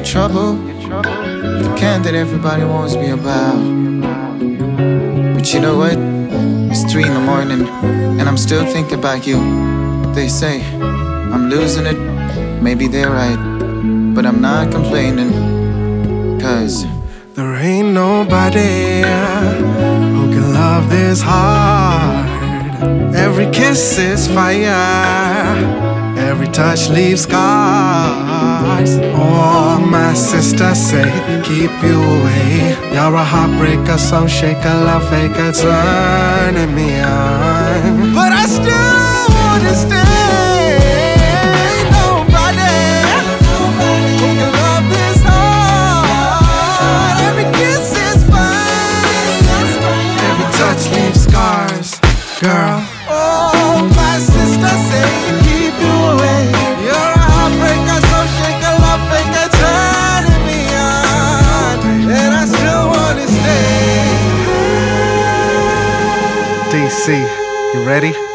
your trouble, the kind that everybody wants me about. But you know what? It's 3 in the morning, and I'm still thinking about you. They say I'm losing it, maybe they're right, but I'm not complaining, 'cause there ain't nobody who can love this hard. Every kiss is fire, every touch leaves scars. Oh, my sister say, keep you away. You're a heartbreaker, so shake a love faker, turning me on. But I still wanna stay. Nobody who can love this hard. Every kiss is fine, every touch leaves scars, girl. Oh, my sister say, keep you away. You're a heartbreaker, so shake a love faker, turning me on, and I still wanna stay. DC, you ready?